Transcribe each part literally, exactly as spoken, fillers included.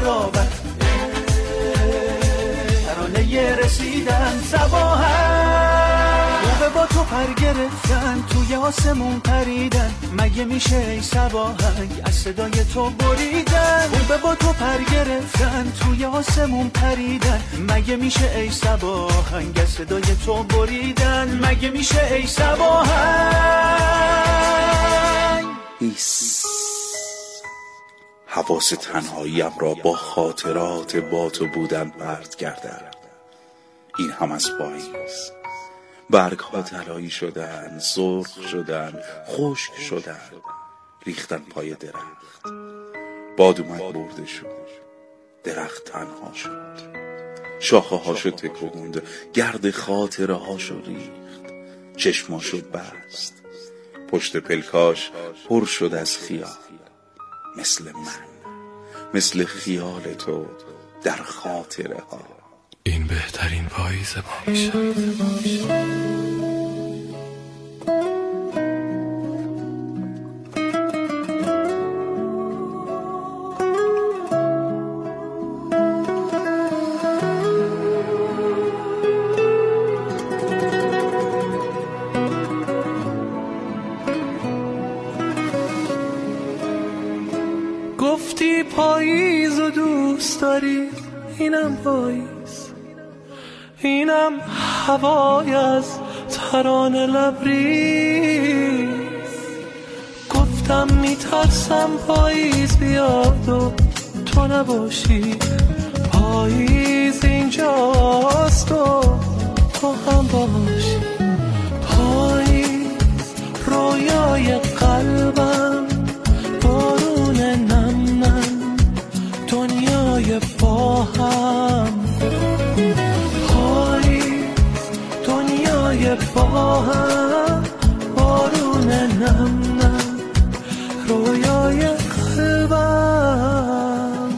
برابر ترانه رسیدن صباحن خوبه با تو پر گرفتن توی آسمون پریدن مگه میشه ای صباحنگ از صدای تو بریدن خوبه با تو پر گرفتن توی آسمون پریدن مگه میشه ای صباحنگ از صدای تو بریدن مگه میشه ای صباحنگ ایس حواس تنهاییم را با خاطرات با تو بودن پرت کردم. این هم از پاییز برگ ها طلایی شدن، سرخ شدن، خشک شدن، ریختن پای درخت. باد اومد برده شد، درخت تنها شد، شاخه هاشو تکوند، گرد خاطره هاشو ریخت، چشماشو بست، پشت پلکاش پر شد از خیال، مثل من، مثل خیال تو در خاطره ها. این بهترین پاییز ما میشه. گفتی پاییز و دوست داری، اینم پاییز، اینم هوای از ترانه لبریز. گفتم میترسم پاییز بیاد و تو نباشی، پاییز اینجاست و تو هم باشی. پاییز رویای قلبم، بارون نم نم، دنیای با هم. با هم بارون نم نم، رویای قلبم.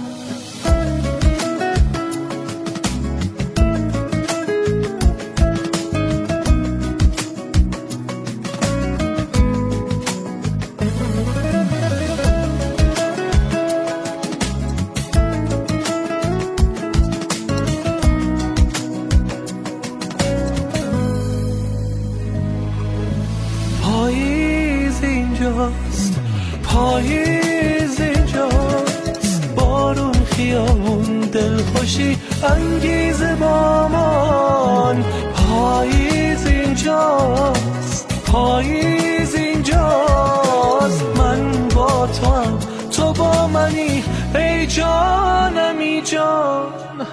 پاییز اینجاست، بارون خیابون دلخوشی انگیزه با من. پاییز اینجاست، پاییز اینجاست، من با تو هم تو با منی ای جانم ای جان.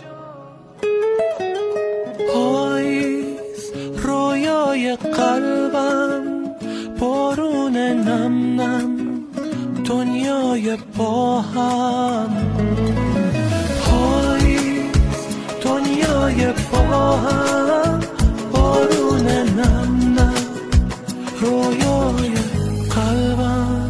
پاییز رویای قلبم، بارون نم نم، دنیای با هم. پاییز دنیای با هم، بارون نم نم، رویای قلبم.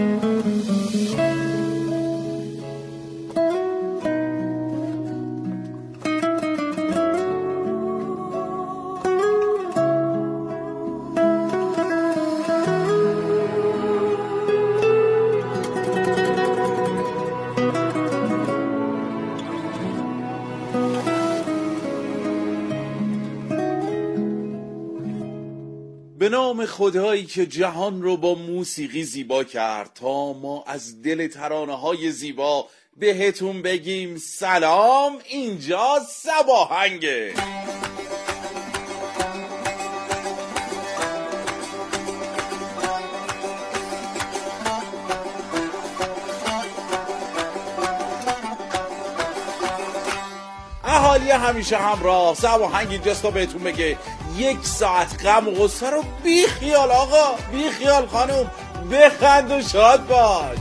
به نام خدایی که جهان رو با موسیقی زیبا کرد تا ما از دل ترانه های زیبا بهتون بگیم سلام. اینجا صباحنگه. اهالی همیشه همراه، صباحنگ اینجاست تا بهتون بگه یک ساعت غم و غصه رو بی خیال آقا، بی خیال خانم، بخند و شاد باش.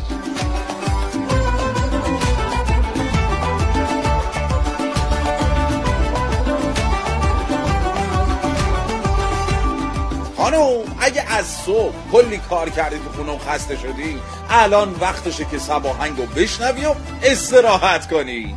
خانم اگه از صبح کلی کار کردی تو خونه و خسته شدی، الان وقتشه که صباحنگ رو بشنوی و استراحت کنی.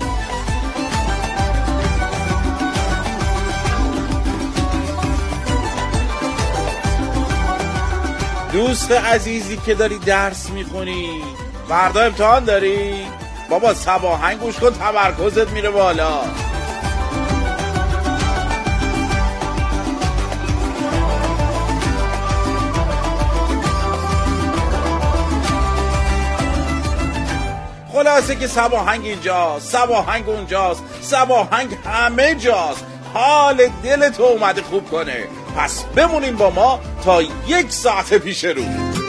دوست عزیزی که داری درس میخونی، فردا امتحان داری، بابا صباهنگ گوش کن، تمرکزت میره بالا. خلاصه که صباهنگ اینجاست، صباهنگ اونجاست، صباهنگ همه جاست. حال دل تو اومده خوب کنه. پس بمونین با ما تا یک ساعت پیش رو.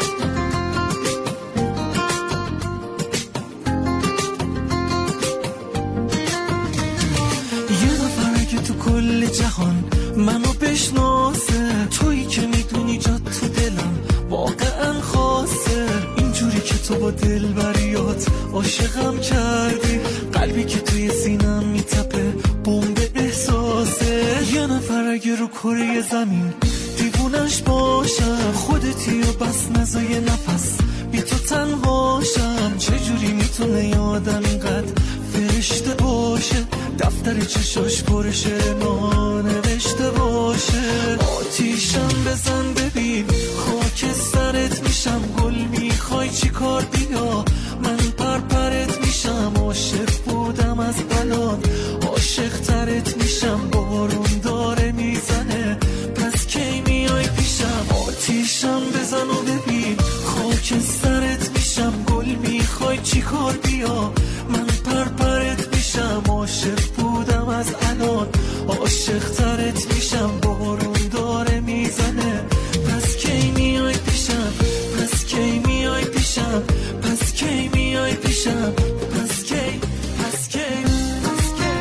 یه نفره که تو کل جهان منو بشناسه، تویی که میدونی جا تو دلم واقعا خاصه. اینجوری که تو با دلبریات عاشقم کردی، قلبی که توی سینم میتپه بمب احساسه. یه نفر اگه رو کره زمین دیوونش باشم، خودتی و بس نزای نفس بی تو تنهاشم. چجوری میتونه یه آدم اینقدر فرشته باشه، دفتر چشاش پر شعر نانوشته باشه. آتیشم بزن ببین خاک سرت میشم، گل میخوای چی کار بیا من پرپرت میشم. عاشق بودم از الان عاشق ترت میشم، بارون داره میزنه پس کی میای پیشم. آتیشم بزن و ببین خاک سرت میشم، گل میخوای چی کار بیا من پرپرت میشم. عاشق بودم از الان عاشق ترت میشم، بارون داره میزنه پس کی میای پیشم، پس کی میای پیشم، پس کی میای پیشم، پس کی پس کی پس کی.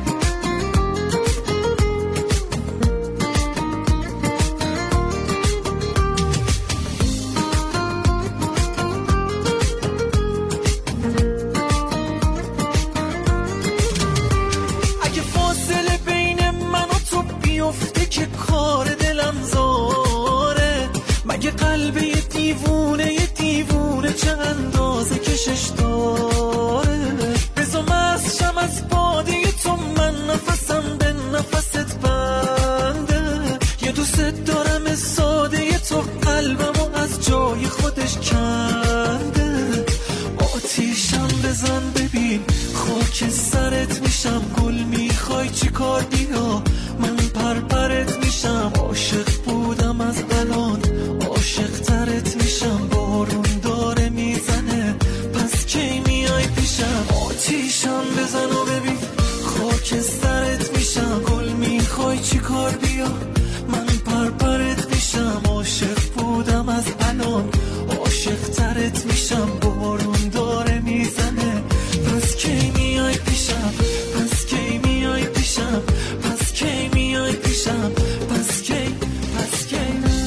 اگه فاصله بین من و تو بیفته که کار دلم زاره، مگه قلب یه دیوونه یه دیوونه چه اندازه کشش داره. بزا مستشم از باده تو، من نفسم به نفست بنده. یه دوست دارم ساده تو، قلبمو از جای خودش کنده. آتیشم بزن ببین خاک سرت میشم، گل میخوای چی کار بیا من پرپرت میشم. عاشق بودم از الان عاشق ترت میشم، بارون داره میزنه پس کی میای پیشم. آتیشم بزن و ببین خاک سرت میشم، گل میخوای چی کار بیا من پرپرت میشم. عاشق بودم از الان عاشق ترت میشم، بارون داره میزنه پس کی میای پیشم، پس کی میای پیشم، پس کی میای پیشم، پس کی پس کی.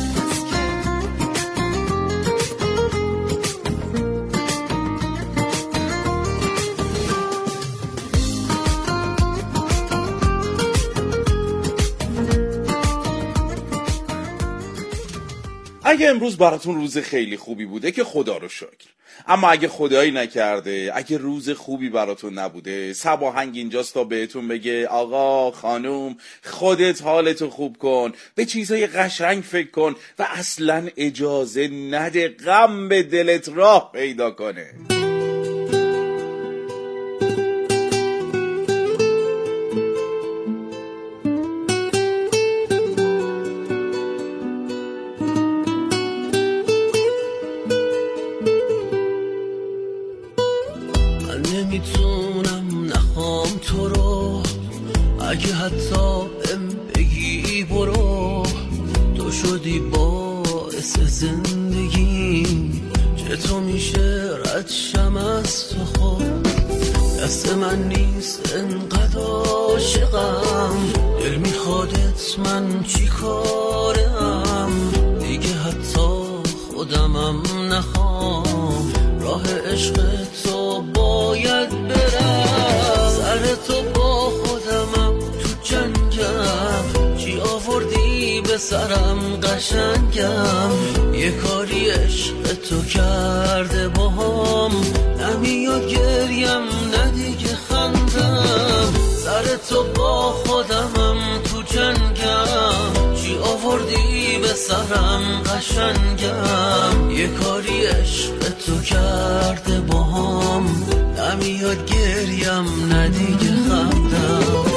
اگه امروز براتون روز خیلی خوبی بوده که خدا رو شکر، اما اگه خدایی نکرده، اگه روز خوبی براتون نبوده، صباهنگ اینجاست تا بهتون بگه آقا خانوم خودت حالتو خوب کن، به چیزای قشنگ فکر کن و اصلا اجازه نده غم به دلت راه پیدا کنه. نمیتونم نخوام تو رو، اگه حتی بهم بگی برو. تو شدی باعث زندگی، چطور میشه رد شم از تو خود. دست من نیست انقدر عاشقم، دل میخوادت من چی کارم. دیگه حتی خودمم نخوام، راه عشق تو باید برم. سر تو با خودمم تو جنگم، چی آوردی به سرم قشنگم. یه کاری عشق تو کرده باهام، نمیاد گریم نه دیگه خندم. سر تو با خودمم تو جنگم، چی آوردی به سرم قشنگم. یه کاری عشق تو کرده باهام، نمیاد گریم نه دیگه خندم.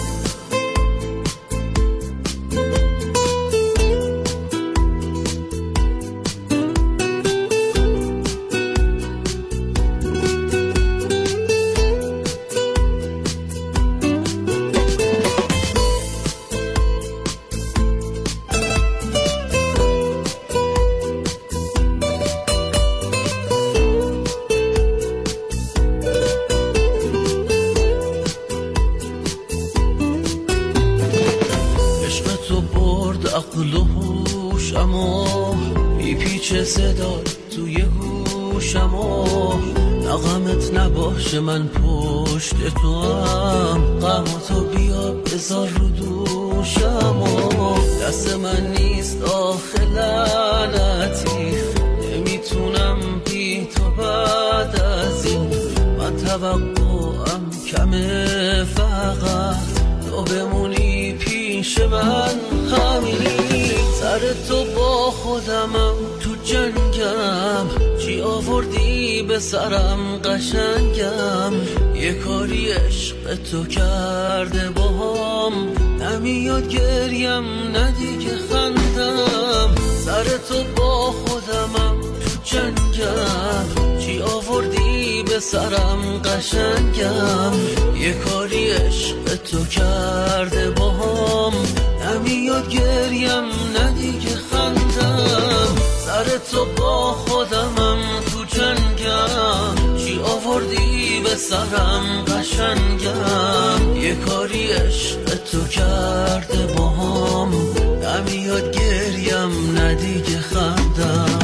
عقل و هوشم و میپیچه صدا توی گوشم و نغمت نباشه من پشت تو هم غماتو بیا بذار رو دوشم و دست من نیست آخه لعنتی نمیتونم بی تو بعد از این من توقعم کمه فقط تو بمونی پیش من همینی سر تو با خودمم تو جنگم چی آوردی به سرم قشنگم یه کاری عشق تو کرده باهام نمیاد گریم نه دیگه خندم سر تو با خودمم تو جنگم چی آوردی به سرم قشنگم یه کاری عشق تو کرده باهام نمیاد گریم نه دیگه خندم سر تو با خودمم تو جنگم چی آوردی به سرم قشنگم یه کاری عشق تو کرده باهام نمیاد گریم نه دیگه خندم.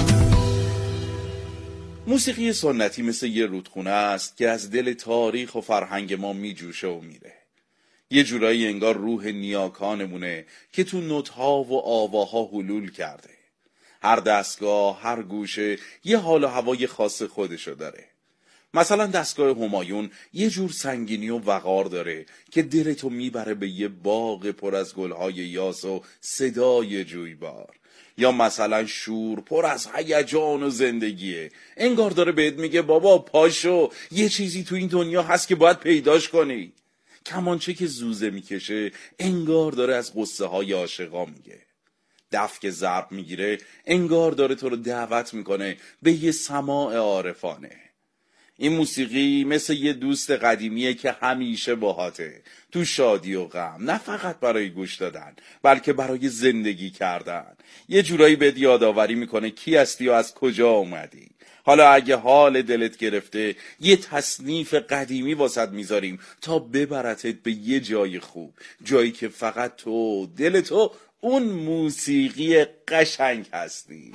موسیقی سنتی مثل یه رودخونه است که از دل تاریخ و فرهنگ ما می جوشه و میره. یه جورایی انگار روح نیاکانمونه که تو نوت‌ها و آواها حلول کرده. هر دستگاه، هر گوشه یه حال و هوای خاص خودشو داره. مثلا دستگاه همایون یه جور سنگینی و وقار داره که دلتو میبره به یه باغ پر از گلهای یاس و صدای جویبار. یا مثلا شور پر از هیجان و زندگیه، انگار داره بهت میگه بابا پاشو، یه چیزی تو این دنیا هست که باید پیداش کنی. کمانچه که زوزه میکشه انگار داره از قصه های عاشقا میگه. دف که ضرب میگیره انگار داره تو رو دعوت میکنه به یه سماع عارفانه. این موسیقی مثل یه دوست قدیمیه که همیشه باهاته، تو شادی و غم، نه فقط برای گوش دادن بلکه برای زندگی کردن. یه جورایی بهت یادآوری میکنه کی هستی و از کجا اومدی. حالا اگه حال دلت گرفته یه تصنیف قدیمی واسط میذاریم تا ببرتت به یه جای خوب، جایی که فقط تو، دل تو، اون موسیقی قشنگ هستی.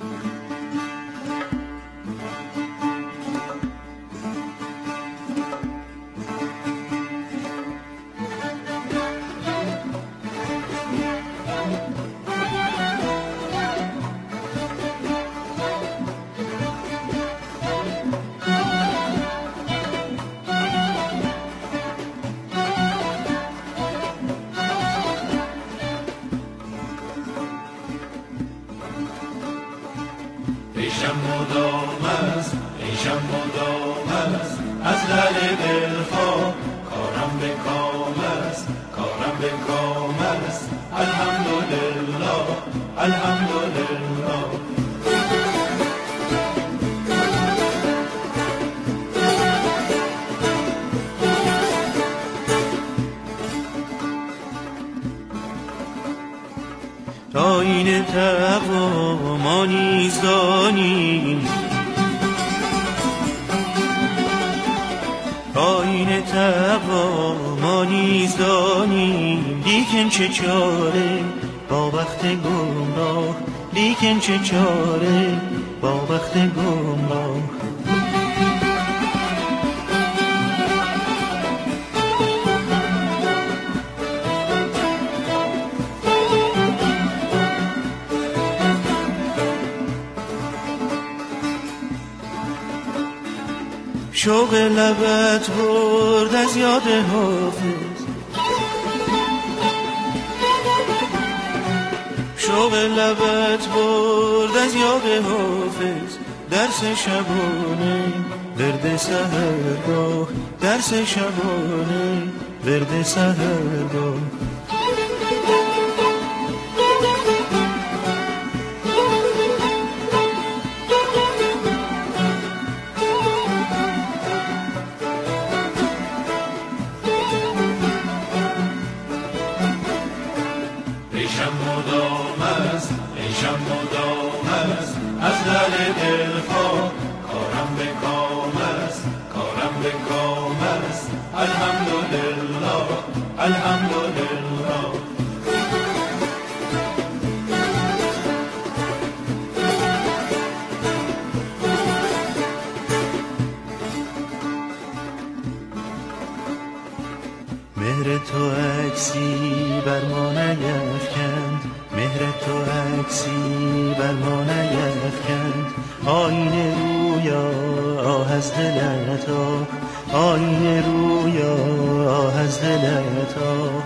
عیشم مدام است، عیشم مدام است، از لعل دلها کارم به کام است، کارم به کام است. الحمدلله، الحمدلله. تا این تقوا ما نیز دانیم، تا این تقوا ما نیز دانیم، لیکن چه چاره با وقت گمراه، لیکن چه چاره با وقت گمراه. شوق لبت برد از یاد حافظ، شوق لبت برد از یاد حافظ، درس شبانه ورد سحرگاه، درس شبانه ورد سحرگاه. ریشم مدام است، ریشم مدام است، از در دل خود کارم به کام است، کارم به کام است. الحمدلله، الحمدلله. مهر تو عکسی بر ما نیفکند، مهر تو عکسی بر ما نیفکند. آینه رویا آه از دلت آه، آینه رویا آه از دلت آه.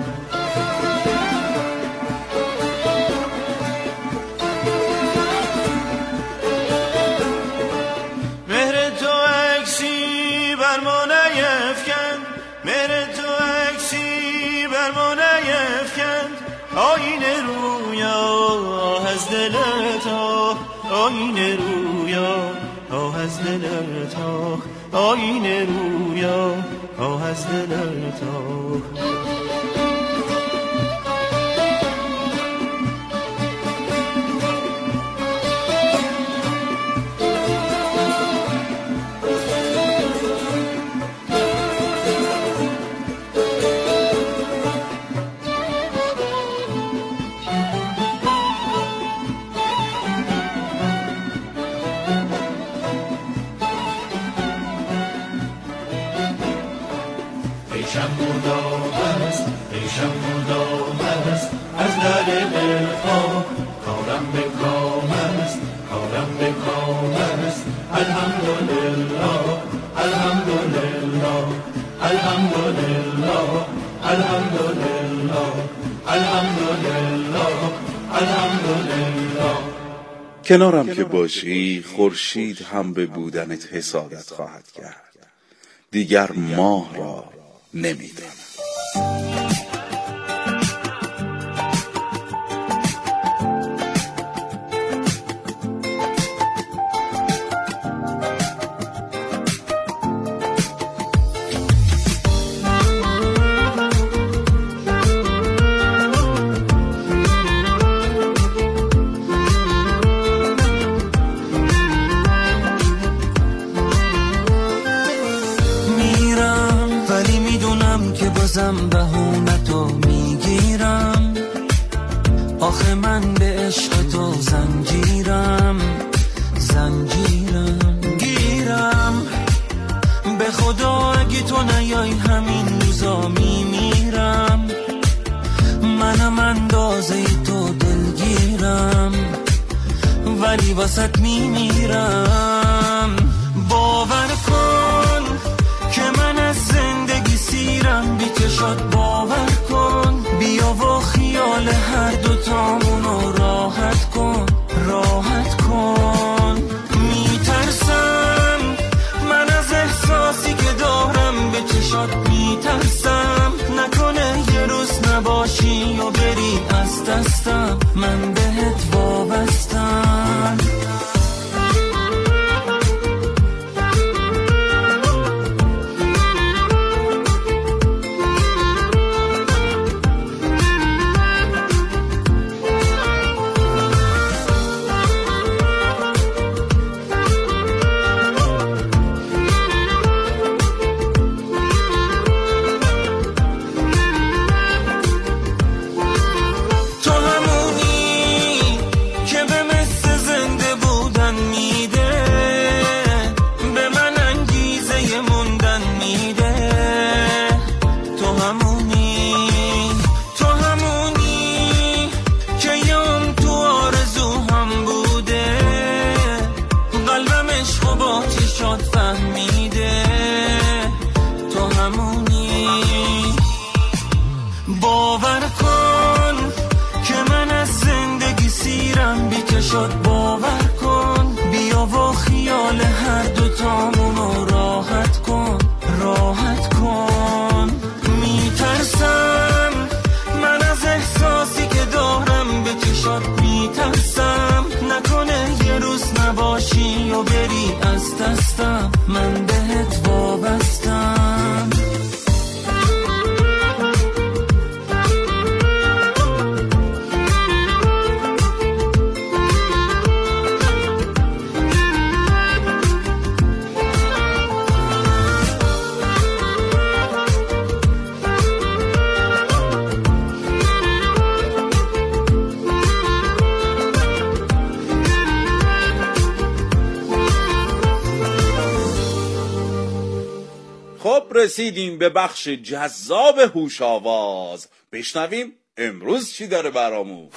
مهر تو عکسی بر ما نیفکند، مهر تو عکسی بر ما نیفکند. آینه رویا آه از دلت آه، آینه رویا آه از دلت آه، آینه رویا آه از دلت آه. ریشم مدام است، ریشم مدام است، از در دل خود کارم به کام است، کارم به کام است. الحمدلله، الحمدلله، الحمدلله، الحمدلله، الحمدلله، الحمدلله. کنارم که باشی خورشید هم به بودنت حسادت خواهد کرد. دیگر ماه را نمیدانم. بازم بهونتو میگیرم، آخه من به عشق تو زنجیرم، زنجیرم گیرم. به خدا اگه تو نیای همین روزا میمیرم، منم اندازه تو دلگیرم، ولی واسط میمیرم. باور کن که من از زندگی سیرم، بی چشات باور کن، بیا و خیال هر دوتامونو راحت کن، راحت کن. میترسم من از احساسی که دارم، به چشات میترسم نکنه یه روز نباشی و بری از دستم، من بهت وابستم. رسیدیم به بخش جذاب هوش آواز. بشنویم امروز چی داره برامون.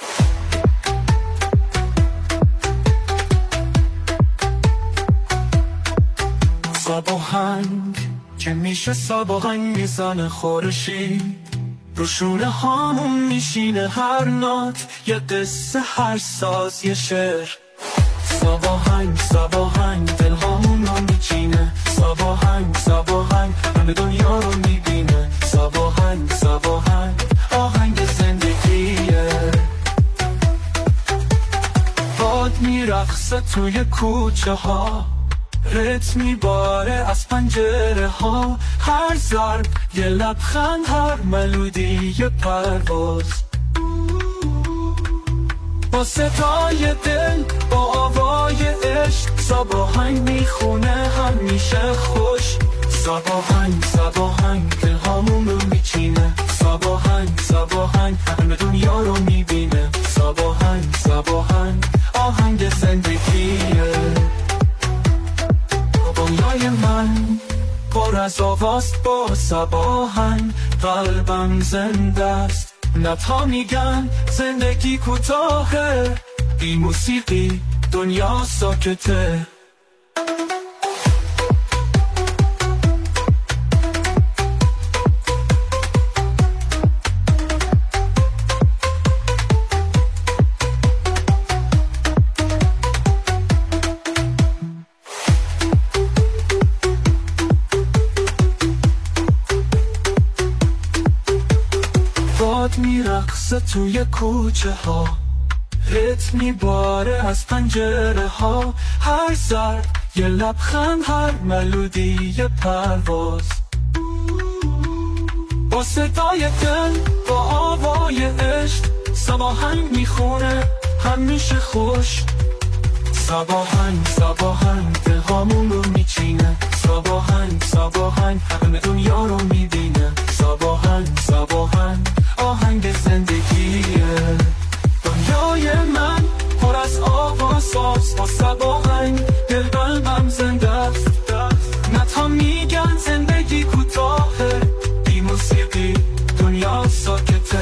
صباهنگ که میشه صباهنگ میزنه خورشید رو شونه هامون میشینه هر نات یه قصه هر ساز یه شعر. صباهنگ صباهنگ دل هامون رو میچینه صباهنگ صباهنگ همه دنیا رو میبینه صباهنگ صباهنگ آهنگ زندگیه. باد میرقصه توی کوچه ها ریتم میباره از پنجره ها هر ضرب یه لبخند هر ملودی یه پرواز. با صدای دل با آوای عشق صباهنگ میخونه همیشه خوش. صباهنگ صباهنگ دل هامون رو میچینه صباهنگ صباهنگ همه دنیا رو میبینه صباهنگ صباهنگ آهنگ زندگیه. دنیای من پر از آواست با صباهنگ قلبم زنده است. نتا میگن زندگی کوتاهه بی موسیقی دنیا ساکته. باد میرقصه توی کوچه ها ریتم میباره از پنجره ها هر ضرب یه لبخند هر ملودی یه پرواز. با صدای دل با آوای عشق صباهنگ میخونه همیشه خوش. صباهنگ صباهنگ دل هامون رو میچینه صباهنگ صباهنگ همه دنیا رو میبینه صباهنگ صباهنگ آهنگ زندگیه. دنیای من پر از آوازاست با صباهنگ دل قلبم زنده است. نتا میگن زندگی کوتاهه بی موسیقی دنیا ساکته.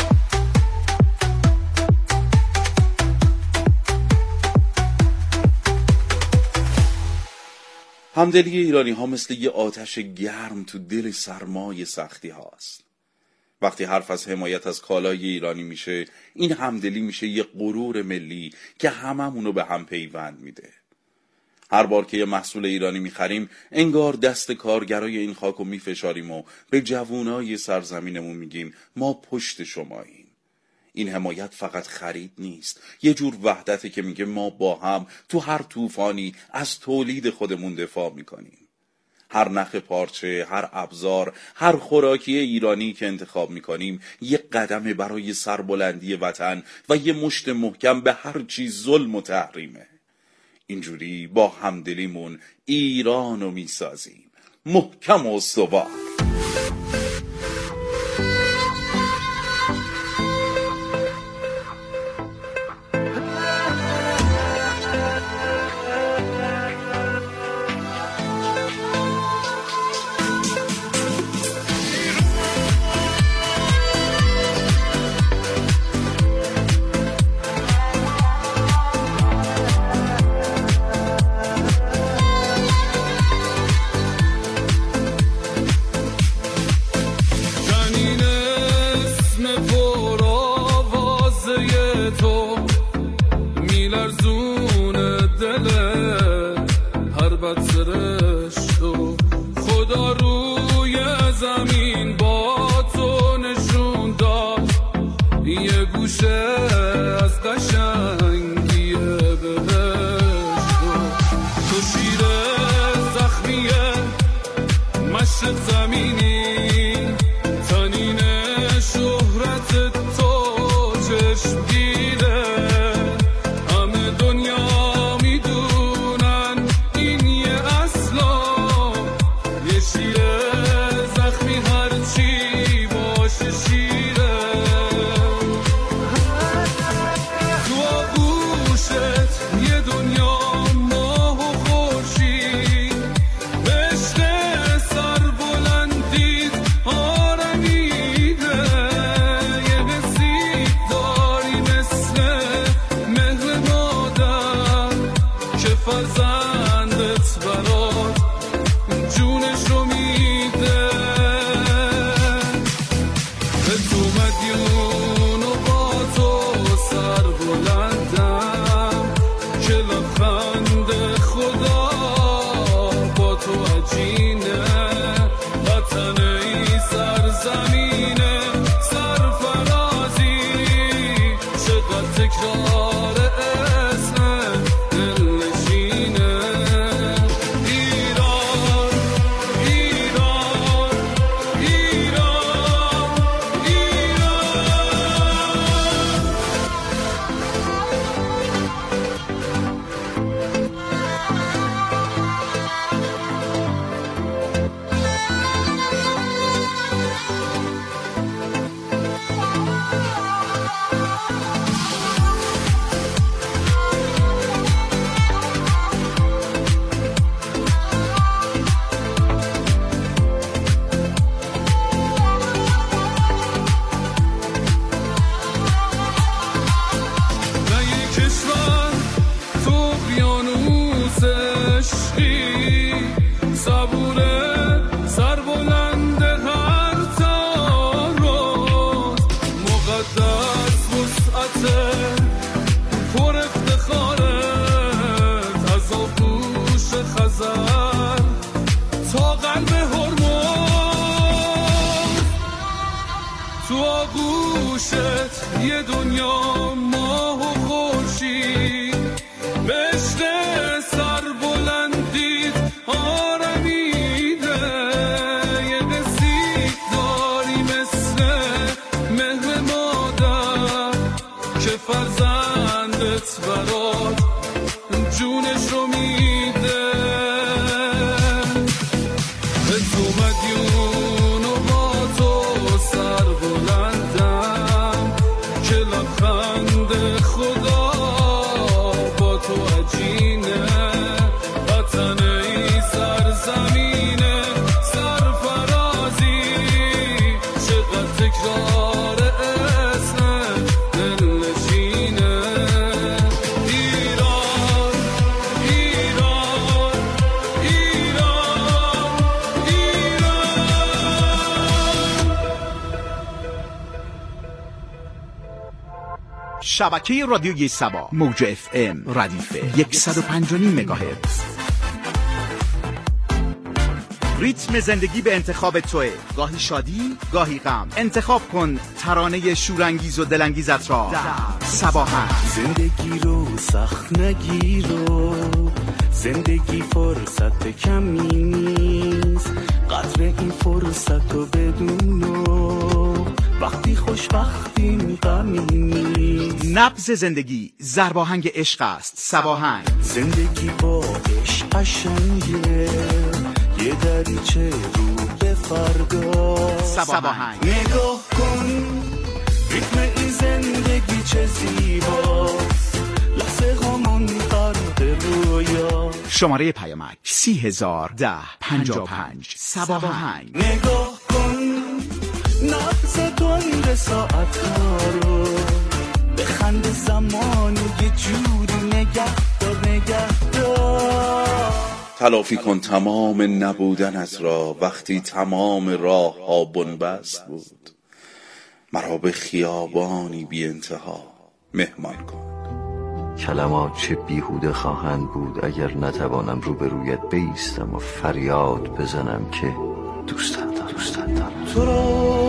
همدلی ایرانی ها مثل یه آتش گرم تو دل سرمای سختی هاست. وقتی حرف از حمایت از کالای ایرانی میشه، این همدلی میشه یه غرور ملی که هممونو به هم پیوند میده. هر بار که یه محصول ایرانی میخریم، انگار دست کارگرای این خاکو میفشاریم و به جوونای سرزمینمون میگیم ما پشت شماییم. این حمایت فقط خرید نیست، یه جور وحدته که میگه ما با هم تو هر طوفانی از تولید خودمون دفاع میکنیم. هر نخ پارچه، هر ابزار، هر خوراکی ایرانی که انتخاب میکنیم یه قدم برای سربلندی وطن و یه مشت محکم به هر چیز ظلم و تحریمه. اینجوری با همدلیمون ایرانو میسازیم محکم و استوار. یه دنیا ماه و خورشید بهشت سر بلندید آرمیده یه قصید داری مثل مهر مادر که فرزندت برات جونش رو میده به تو مدیون و با تو سر بلندم که لبخند خدا با تو عجینه وطن ای سرزمینه سرفرازی چقدر تکرار اسم دلنشینه ایران ایران ایران ایران. شبکه رادیوی سبا موج اف ام ردیف صد و پنج و نیم مگاهرتز. ریتم زندگی به انتخاب توه، گاهی شادی گاهی غم. انتخاب کن ترانه شورانگیز و دلانگیزت را در صباحت. زندگی رو سخت نگیرو، زندگی فرصت کمی نیست، قدر این فرصت رو بدونو، وقتی خوشبختیم غمی نیست. نبض زندگی ضرباهنگ عشق است. صباهنگ. زندگی با عشق قشنگه، یه دریچه رو به فردا. صباهنگ. نگاه کن ریتم این زندگی چه زیباست، لحظه هامون غرق رویا. شماره پیامک سی هزار ده پنجاه و پنج. صباهنگ. نگاه کن نبض دنگ ساعت ها رو، بخند زمان یه جوری نگه دار نگه دار. تلافی کن تمام نبودنت را وقتی تمام راه ها بنبست بود. مرا به خیابانی بی انتها مهمان کن. کلمات چه بیهوده خواهند بود اگر نتوانم روبرویت بایستم و فریاد بزنم که دوستت دارم. تو را